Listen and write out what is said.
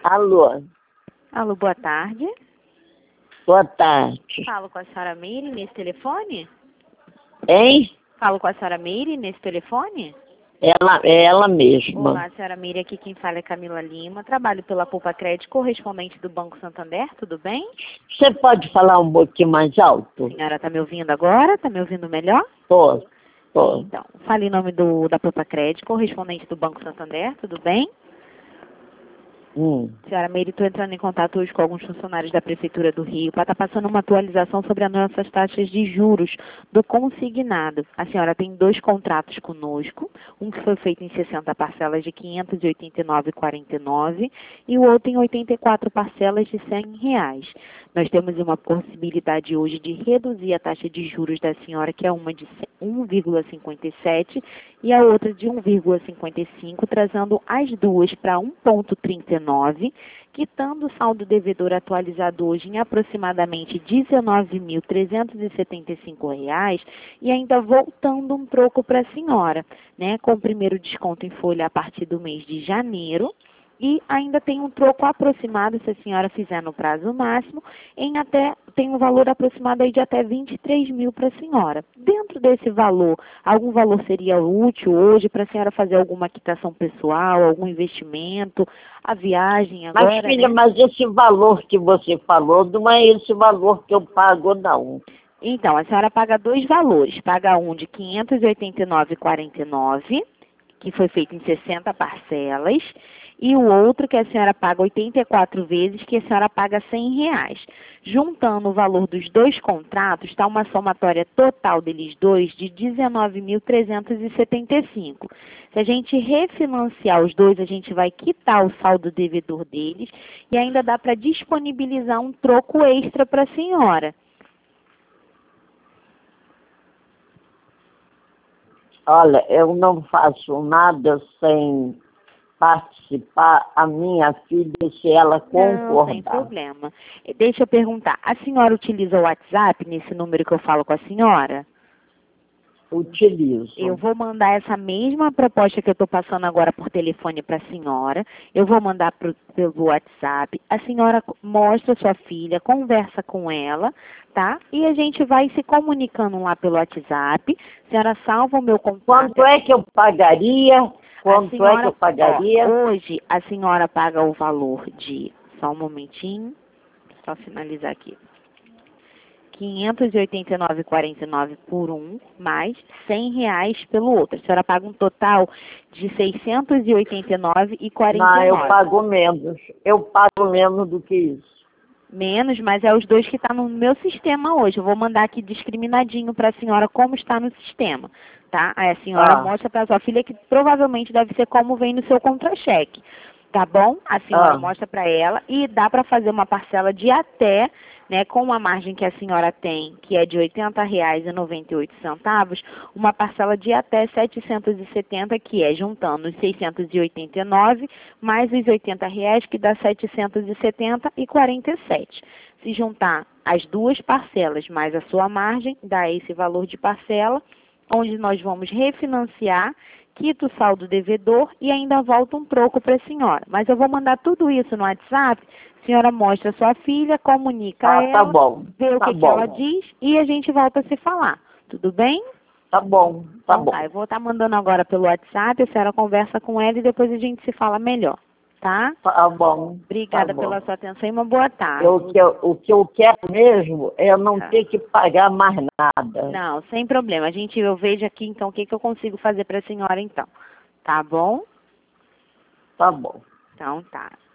Alô, Alô, boa tarde. boa tarde. Falo com a senhora Meire nesse telefone? Hein? Falo com a senhora Meire nesse telefone? Ela mesma. Olá, senhora Meire, aqui quem fala é Camila Lima. Trabalho pela Poupa Crédito, correspondente do Banco Santander, tudo bem? Você pode falar um pouquinho mais alto? A senhora está me ouvindo agora? Está me ouvindo melhor? Tô. Então, fale em nome da Poupa Crédito, correspondente do Banco Santander, tudo bem? Senhora Meire, estou entrando em contato hoje com alguns funcionários da Prefeitura do Rio para estar passando uma atualização sobre as nossas taxas de juros do consignado. A senhora tem 2 contratos conosco, um que foi feito em 60 parcelas de R$ 589,49 e o outro em 84 parcelas de R$ 100. Nós temos uma possibilidade hoje de reduzir a taxa de juros da senhora, que é uma de 1,57 e a outra de 1,55, trazendo as duas para 1,39, quitando o saldo devedor atualizado hoje em aproximadamente R$ 19.375 e ainda voltando um troco para a senhora, né, com o primeiro desconto em folha a partir do mês de janeiro. E ainda tem um troco aproximado, se a senhora fizer no prazo máximo, tem um valor aproximado aí de até 23 mil para a senhora. Dentro desse valor, algum valor seria útil hoje para a senhora fazer alguma quitação pessoal, algum investimento, a viagem agora, Mas, filha, né? mas esse valor que você falou não é esse valor que eu pago, não. Então, a senhora paga 2 valores. Paga um de R$ 589,49, que foi feito em 60 parcelas, e o outro que a senhora paga 84 vezes, que a senhora paga R$ 100. Juntando o valor dos 2 contratos, está uma somatória total deles dois de R$ 19.375. Se a gente refinanciar os dois, a gente vai quitar o saldo devedor deles e ainda dá para disponibilizar um troco extra para a senhora. Olha, eu não faço nada sem participar a minha filha, se ela concordar. Não, sem problema. Deixa eu perguntar, a senhora utiliza o WhatsApp nesse número que eu falo com a senhora? Utilizo. Eu vou mandar essa mesma proposta que eu estou passando agora por telefone para a senhora. Eu vou mandar pelo WhatsApp. A senhora mostra a sua filha, conversa com ela, tá? E a gente vai se comunicando lá pelo WhatsApp. A senhora salva o meu contato. Quanto é que eu pagaria? Quanto é que eu pagaria? Hoje a senhora paga o valor de... Só um momentinho. Só finalizar aqui. R$ 589,49 por um, mais R$ 100 pelo outro. A senhora paga um total de R$ 689,49. Não, eu pago menos. Eu pago menos do que isso. Menos, mas é os dois que estão no meu sistema hoje. Eu vou mandar aqui discriminadinho para a senhora como está no sistema, tá? Aí a senhora mostra para a sua filha que provavelmente deve ser como vem no seu contra-cheque. Tá bom? A senhora mostra para ela e dá para fazer uma parcela de até, né, com a margem que a senhora tem, que é de R$ 80,98, uma parcela de até 770, que é juntando os 689 mais os R$ 80, que dá 770,47. Se juntar as duas parcelas mais a sua margem, dá esse valor de parcela, onde nós vamos refinanciar, quita o saldo devedor e ainda volta um troco para a senhora. Mas eu vou mandar tudo isso no WhatsApp, a senhora mostra a sua filha, comunica a ela, tá bom. vê o que ela diz e a gente volta a se falar. Tudo bem? Tá bom, tá bom. Tá, eu vou estar mandando agora pelo WhatsApp, a senhora conversa com ela e depois a gente se fala melhor, tá? Tá bom. Obrigada pela sua atenção e uma boa tarde. O que eu quero mesmo é não ter que pagar mais nada. Não, sem problema. Eu vejo aqui, então, o que eu consigo fazer para a senhora, então. Tá bom? Tá bom. Então, tá.